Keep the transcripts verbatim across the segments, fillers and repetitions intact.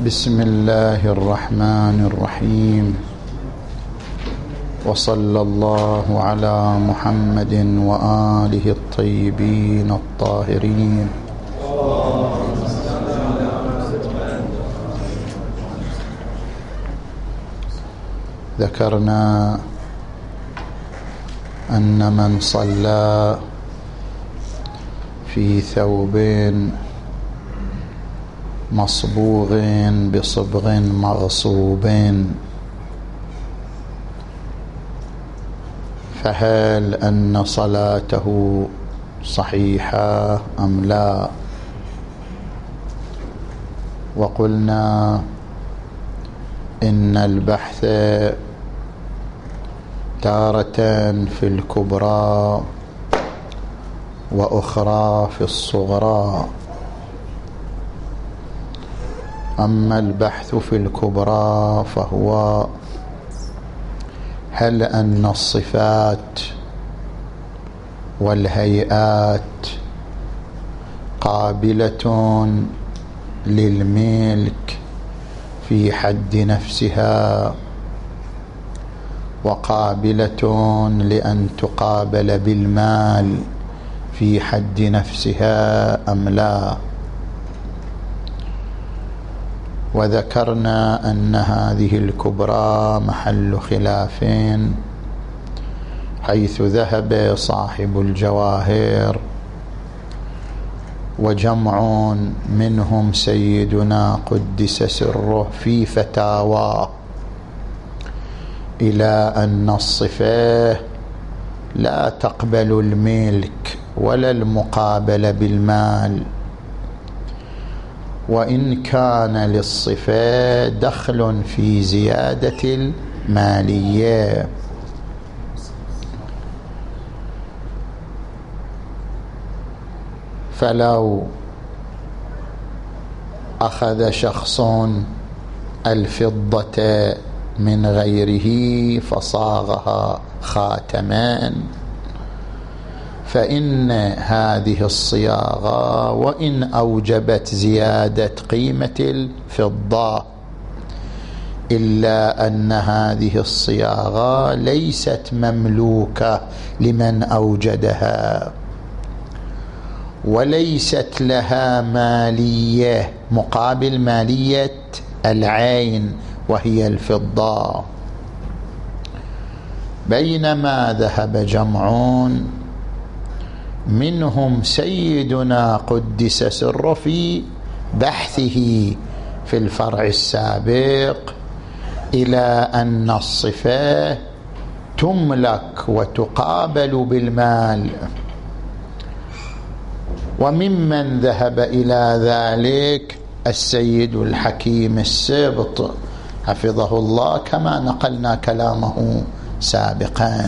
بسم الله الرحمن الرحيم، وصلى الله على محمد وآله الطيبين الطاهرين. ذكرنا أن من صلى في ثوب مصبوغ بصبغ مغصوب فهل أن صلاته صحيحة أم لا؟ وقلنا إن البحث تارة في الكبرى وأخرى في الصغرى. أما البحث في الكبرى فهو هل أن الصفات والهيئات قابلة للملك في حد نفسها وقابلة لأن تقابل بالمال في حد نفسها أم لا؟ وذكرنا أن هذه الكبرى محل خلاف، حيث ذهب صاحب الجواهر وجمع منهم سيدنا قدس سره في فتاواه إلى أن الصفة لا تقبل الملك ولا المقابلة بالمال، وإن كان للصفة دخل في زيادة المالية. فلو أخذ شخص الفضة من غيره فصاغها خاتمان، فإن هذه الصياغة وإن أوجبت زيادة قيمة الفضة إلا أن هذه الصياغة ليست مملوكة لمن أوجدها، وليست لها مالية مقابل مالية العين وهي الفضة. بينما ذهب جمعون منهم سيدنا قدس سره في بحثه في الفرع السابق إلى أن الصفة تملك وتقابل بالمال، وممن ذهب إلى ذلك السيد الحكيم السبط حفظه الله كما نقلنا كلامه سابقا.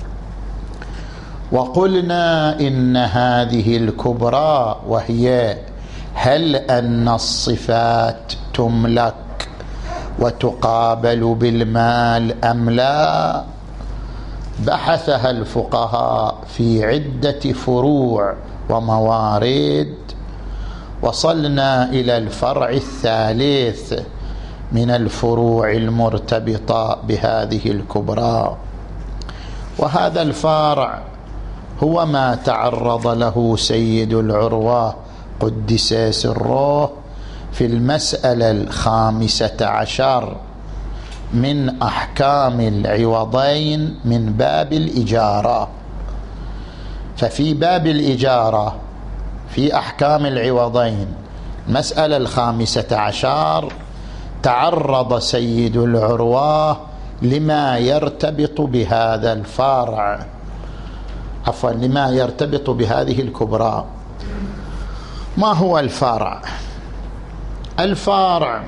وقلنا إن هذه الكبرى وهي هل أن الصفات تملك وتقابل بالمال أم لا بحثها الفقهاء في عدة فروع وموارد. وصلنا إلى الفرع الثالث من الفروع المرتبطة بهذه الكبرى، وهذا الفرع هو ما تعرض له سيد العروة قدس سره في المسألة الخامسة عشر من أحكام العوضين من باب الإجارة. ففي باب الإجارة في أحكام العوضين المسألة الخامسة عشر تعرض سيد العروة لما يرتبط بهذا الفرع، عفوا لما يرتبط بهذه الكبرى. ما هو الفرع؟ الفرع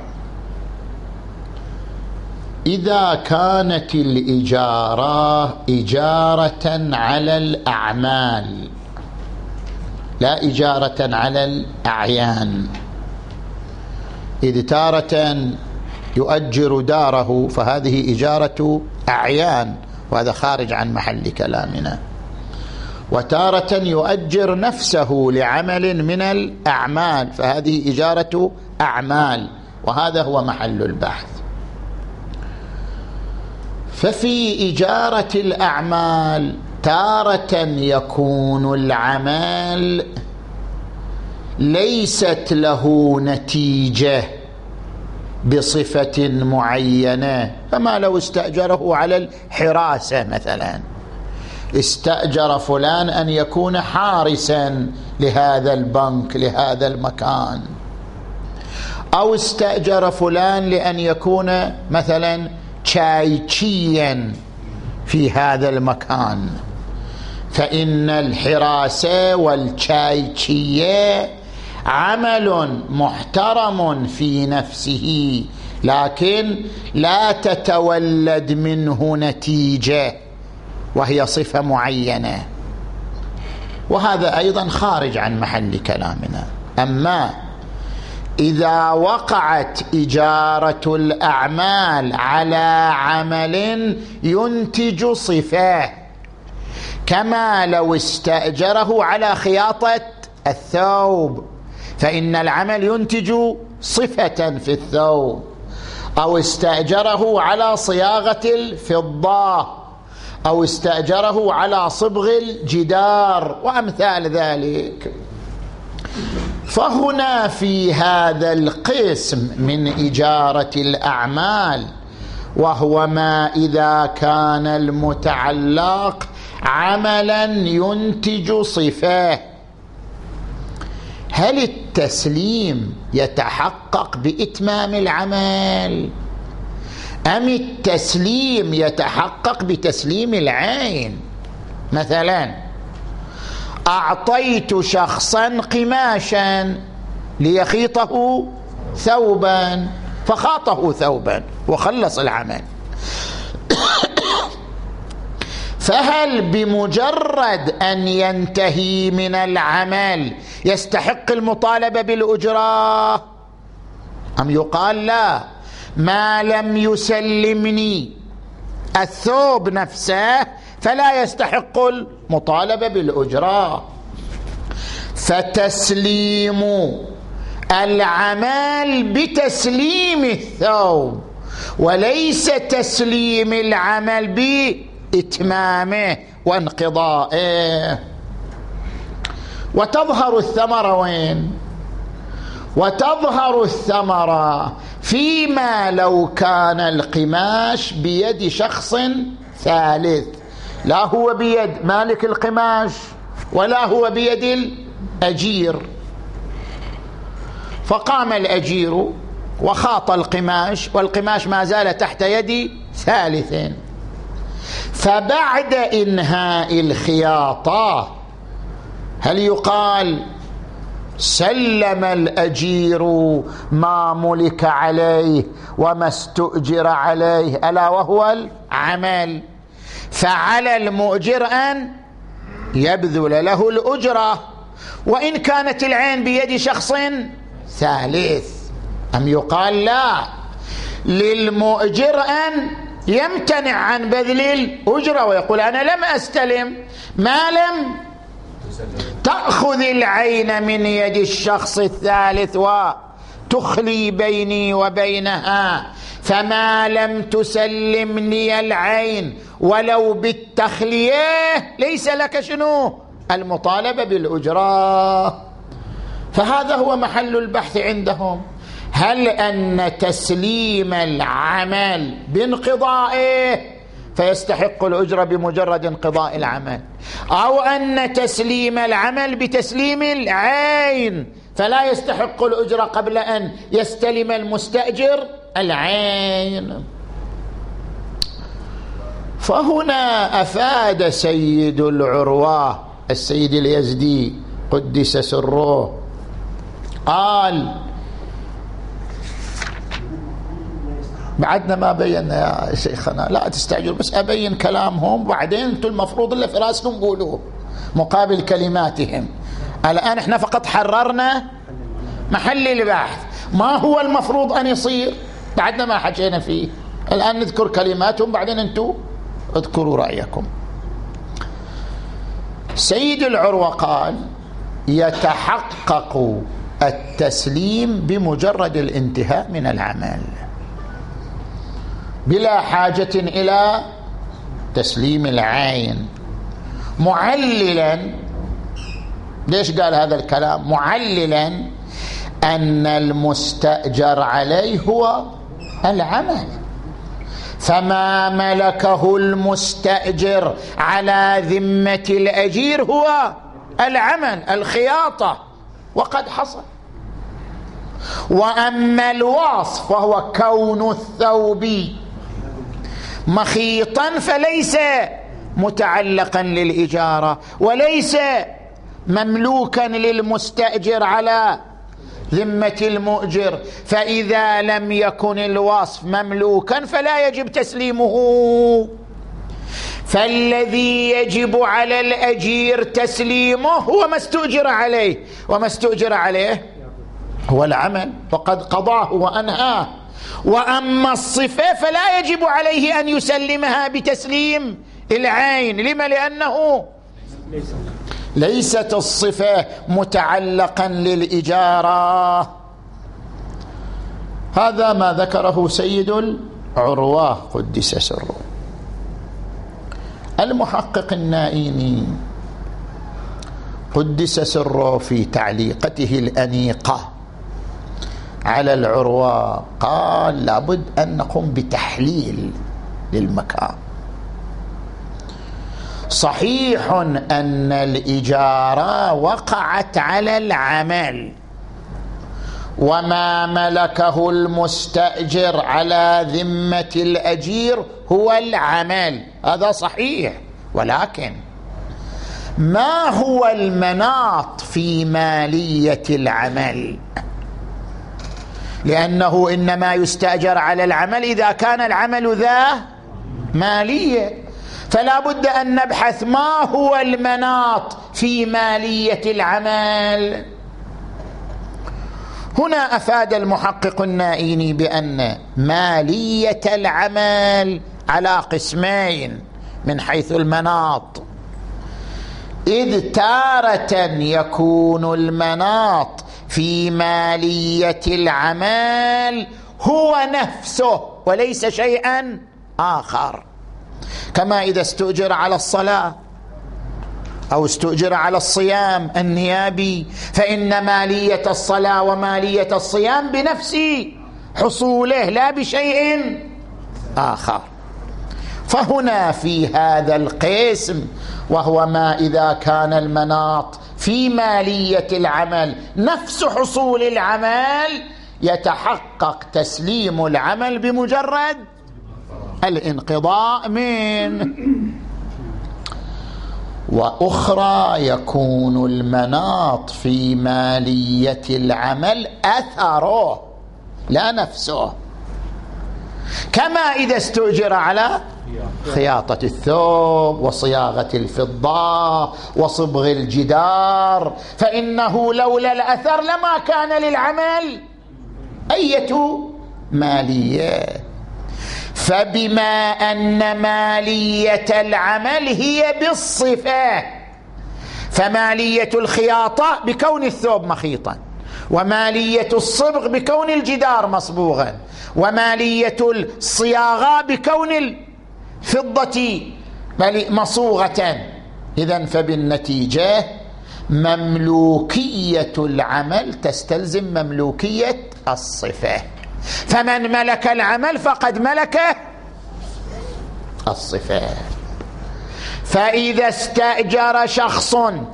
إذا كانت الإجارة إجارة على الأعمال لا إجارة على الأعيان، إذ تارة يؤجر داره فهذه إجارة أعيان وهذا خارج عن محل كلامنا، وتارة يؤجر نفسه لعمل من الأعمال فهذه إجارة أعمال وهذا هو محل البحث. ففي إجارة الأعمال تارة يكون العمل ليست له نتيجة بصفة معينة، فما لو استأجره على الحراسة مثلا، استأجر فلان أن يكون حارسا لهذا البنك لهذا المكان، أو استأجر فلان لأن يكون مثلا شايشيا في هذا المكان، فإن الحراسة والشايشية عمل محترم في نفسه، لكن لا تتولد منه نتيجة وهي صفة معينة، وهذا أيضا خارج عن محل كلامنا. أما إذا وقعت إجارة الأعمال على عمل ينتج صفة، كما لو استأجره على خياطة الثوب، فإن العمل ينتج صفة في الثوب، أو استأجره على صياغة الفضة، أو استأجره على صبغ الجدار وأمثال ذلك. فهنا في هذا القسم من إجارة الأعمال، وهو ما إذا كان المتعلق عملا ينتج صفة، هل التسليم يتحقق بإتمام العمل أم التسليم يتحقق بتسليم العين؟ مثلا أعطيت شخصا قماشا ليخيطه ثوبا، فخاطه ثوبا وخلص العمل، فهل بمجرد أن ينتهي من العمل يستحق المطالبة بالأجرة، أم يقال لا، ما لم يسلمني الثوب نفسه فلا يستحق المطالبة بالأجرة؟ فتسليم العمل بتسليم الثوب، وليس تسليم العمل بإتمامه وانقضائه. وتظهر الثمرة وين؟ وتظهر الثمرة فيما لو كان القماش بيد شخص ثالث، لا هو بيد مالك القماش ولا هو بيد الأجير، فقام الأجير وخاط القماش والقماش ما زال تحت يد ثالث، فبعد إنهاء الخياطة هل يقال سلم الأجير ما ملك عليه وما استؤجر عليه ألا وهو العمل، فعلى المؤجر أن يبذل له الأجرة وإن كانت العين بيد شخص ثالث؟ أم يقال لا، للمؤجر أن يمتنع عن بذل الأجرة ويقول أنا لم أستلم ما لم تأخذ العين من يد الشخص الثالث وتخلي بيني وبينها، فما لم تسلمني العين ولو بالتخلية ليس لك شنو؟ المطالبة بالأجرة. فهذا هو محل البحث عندهم، هل أن تسليم العمل بانقضائه فيستحق الأجرة بمجرد انقضاء العمل، أو أن تسليم العمل بتسليم العين فلا يستحق الأجرة قبل أن يستلم المستأجر العين. فهنا أفاد سيد العروة السيد اليزدي قدس سره، قال بعدنا ما بينا يا شيخنا، لا تستعجل بس أبين كلامهم، بعدين أنتم المفروض اللي في راسكم قولوه مقابل كلماتهم. الآن احنا فقط حررنا محل البحث، ما هو المفروض أن يصير بعدنا ما حكينا فيه، الآن نذكر كلماتهم بعدين أنتم اذكروا رأيكم. سيد العروة قال يتحقق التسليم بمجرد الانتهاء من العمل بلا حاجة إلى تسليم العين، معللا. ليش قال هذا الكلام؟ معللا أن المستأجر عليه هو العمل، فما ملكه المستأجر على ذمة الأجير هو العمل، الخياطة، وقد حصل. وأما الوصف فهو كون الثوب مخيطا فليس متعلقا للإجارة وليس مملوكا للمستأجر على ذمة المؤجر، فإذا لم يكن الوصف مملوكا فلا يجب تسليمه. فالذي يجب على الأجير تسليمه هو ما استؤجر عليه، وما استؤجر عليه هو العمل وقد قضاه وأنهاه. وأما الصفة فلا يجب عليه أن يسلمها بتسليم العين. لما؟ لأنه ليست الصفة متعلقا للإجارة. هذا ما ذكره سيد العروة قدس سره. المحقق النائيني قدس سره في تعليقته الأنيقة على العروة قال لابد أن نقوم بتحليل للمكان. صحيح أن الإجارة وقعت على العمل، وما ملكه المستأجر على ذمة الأجير هو العمل، هذا صحيح. ولكن ما هو المناط في مالية العمل؟ لأنه إنما يستأجر على العمل إذا كان العمل ذا مالية، فلا بد أن نبحث ما هو المناط في مالية العمل. هنا أفاد المحقق النائيني بأن مالية العمل على قسمين من حيث المناط، إذ تارة يكون المناط في مالية العمل هو نفسه وليس شيئا آخر، كما إذا استؤجر على الصلاة أو استؤجر على الصيام النيابي، فإن مالية الصلاة ومالية الصيام بنفس حصوله لا بشيء آخر. فهنا في هذا القسم، وهو ما إذا كان المناط في مالية العمل نفس حصول العمل، يتحقق تسليم العمل بمجرد الانقضاء منه. وأخرى يكون المناط في مالية العمل أثره لا نفسه، كما إذا استؤجر على خياطة الثوب وصياغة الفضة وصبغ الجدار، فإنه لولا الأثر لما كان للعمل أية مالية. فبما أن مالية العمل هي بالصفة، فمالية الخياطة بكون الثوب مخيطا، ومالية الصبغ بكون الجدار مصبوغا، ومالية الصياغة بكون الفضة مصوغة. إذن فبالنتيجة مملوكية العمل تستلزم مملوكية الصفة، فمن ملك العمل فقد ملك الصفة. فإذا استأجر شخص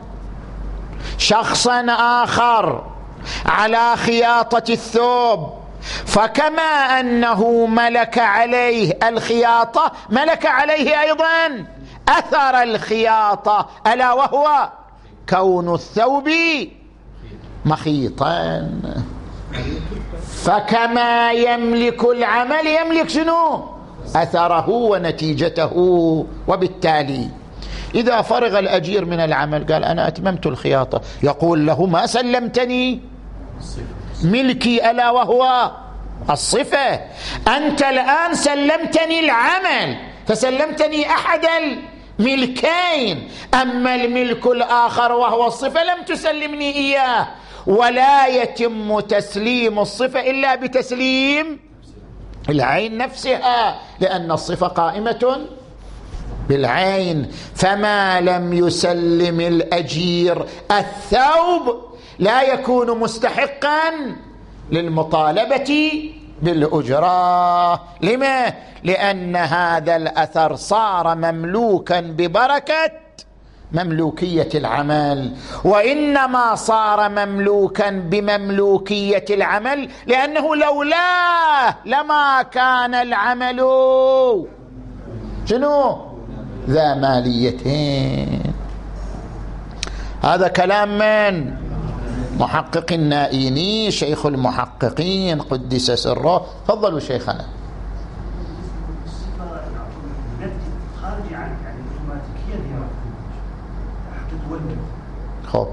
شخصا آخر على خياطة الثوب، فكما أنه ملك عليه الخياطة ملك عليه أيضا أثر الخياطة، ألا وهو كون الثوب مخيطا. فكما يملك العمل يملك شنو؟ أثره ونتيجته. وبالتالي إذا فرغ الأجير من العمل قال أنا أتممت الخياطة، يقول له ما سلمتني ملكي ألا وهو الصفة، أنت الآن سلمتني العمل فسلمتني أحد الملكين، أما الملك الآخر وهو الصفة لم تسلمني إياه. ولا يتم تسليم الصفة إلا بتسليم العين نفسها، لأن الصفة قائمة بالعين. فما لم يسلم الأجير الثوب لا يكون مستحقا للمطالبة بالأجرة. لما؟ لأن هذا الأثر صار مملوكا ببركة مملوكية العمل، وإنما صار مملوكا بمملوكية العمل لأنه لولاه لما كان العمل شنو؟ ذا ماليتين. هذا كلام من محقق النائيني شيخ المحققين قدس سره. تفضلوا شيخنا. خب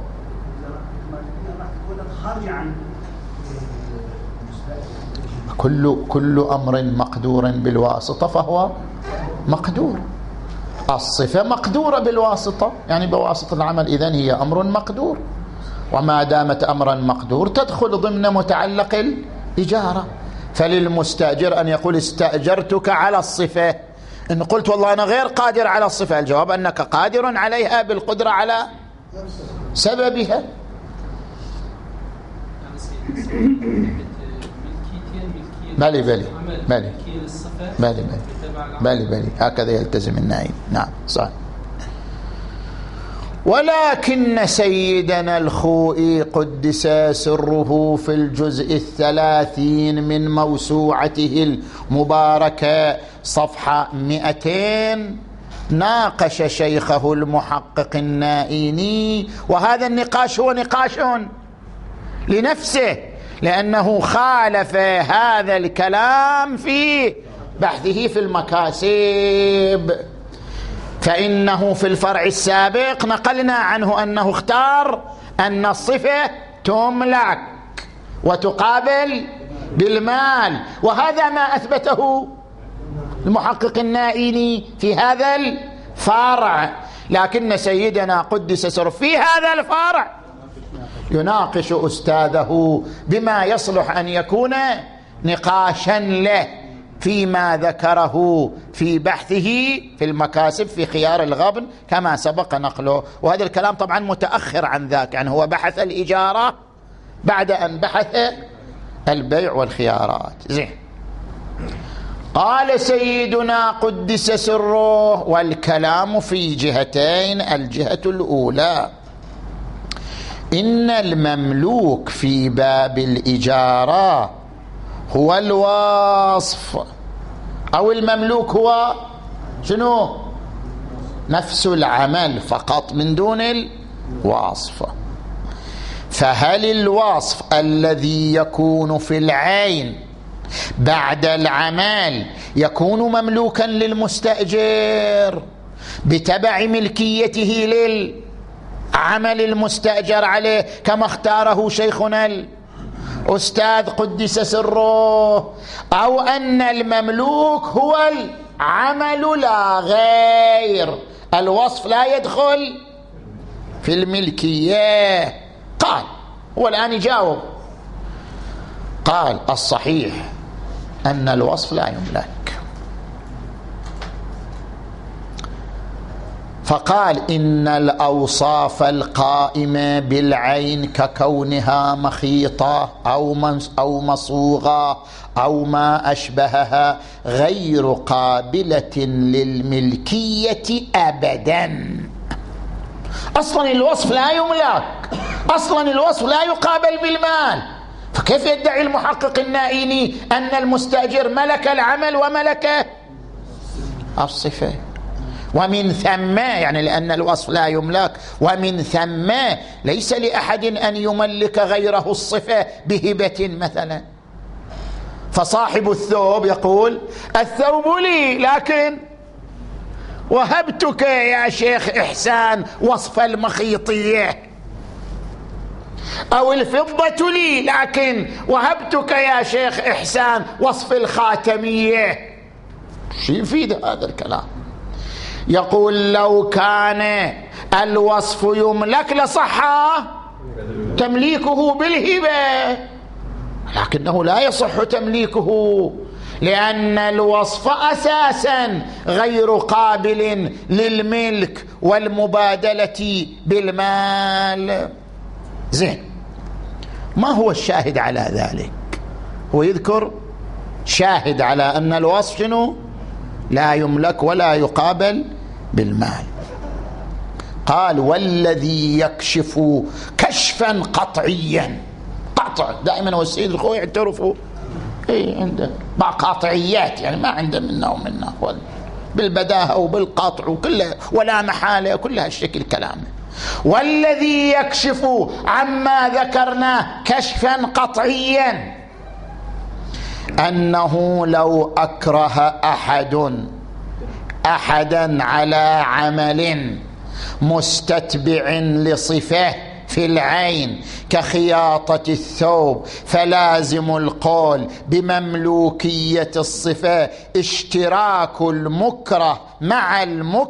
كل كل أمر مقدور بالواسطة فهو مقدور. الصفة مقدورة بالواسطة، يعني بواسطة العمل، إذن هي أمر مقدور، وما دامت أمرا مقدور تدخل ضمن متعلق الإجارة. فللمستأجر أن يقول استأجرتك على الصفة. إن قلت والله أنا غير قادر على الصفة، الجواب أنك قادر عليها بالقدرة على سببها. بالي بالي بالي بالي بالي بالي هكذا يلتزم النائب. نعم صح. ولكن سيدنا الخوئي قدس سره في الجزء الثلاثين من موسوعته المباركة صفحة مئتين ناقش شيخه المحقق النائيني، وهذا النقاش هو نقاش لنفسه، لأنه خالف هذا الكلام في بحثه في المكاسب. فإنه في الفرع السابق نقلنا عنه أنه اختار أن الصفة تملك وتقابل بالمال، وهذا ما أثبته المحقق النائيني في هذا الفرع. لكن سيدنا قدس سره في هذا الفرع يناقش أستاذه بما يصلح أن يكون نقاشا له فيما ذكره في بحثه في المكاسب في خيار الغبن كما سبق نقله. وهذا الكلام طبعا متأخر عن ذاك، يعني هو بحث الإجارة بعد أن بحث البيع والخيارات. زين. قال سيدنا قدس سره والكلام في جهتين. الجهة الأولى إن المملوك في باب الإجارة هو الوصف، أو المملوك هو شنو؟ نفس العمل فقط من دون الوصف. فهل الوصف الذي يكون في العين بعد العمل يكون مملوكا للمستأجر بتبع ملكيته للعمل المستأجر عليه كما اختاره شيخنا الأستاذ قدس سره، أو أن المملوك هو العمل لا غير، الوصف لا يدخل في الملكية؟ قال هو الآن يجاوب، قال الصحيح أن الوصف لا يملك. فقال إن الأوصاف القائمة بالعين ككونها مخيطة أو أو مصوغة أو ما أشبهها غير قابلة للملكية أبدا. أصلا الوصف لا يملك، أصلا الوصف لا يقابل بالمال، فكيف يدعي المحقق النائيني أن المستأجر ملك العمل وملك الصفة؟ ومن ثم يعني لأن الوصف لا يملك، ومن ثم ليس لأحد أن يملك غيره الصفة بهبة مثلا. فصاحب الثوب يقول الثوب لي لكن وهبتك يا شيخ إحسان وصف المخيطية، أو الفضة لي لكن وهبتك يا شيخ إحسان وصف الخاتمية. شو يفيد هذا الكلام؟ يقول لو كان الوصف يملك لصح تمليكه بالهبة، لكنه لا يصح تمليكه لأن الوصف أساسا غير قابل للملك والمبادلة بالمال. زين، ما هو الشاهد على ذلك؟ هو يذكر شاهد على أن الوصف شنو؟ لا يملك ولا يقابل بالمال. قال والذي يكشف كشفا قطعيا. قطع دائما هو السيد الخوي يعترفوا اي عنده بعض قاطعيات، يعني ما عنده منا ومنا بالبداهة وبالقطع وكلها ولا محالة كلها الشكل كلامه. والذي يكشف عما ذكرناه كشفا قطعيا أنه لو أكره أحد أحدا على عمل مستتبع لصفه في العين كخياطة الثوب فلازم القول بمملوكية الصفة اشتراك المكره مع المكره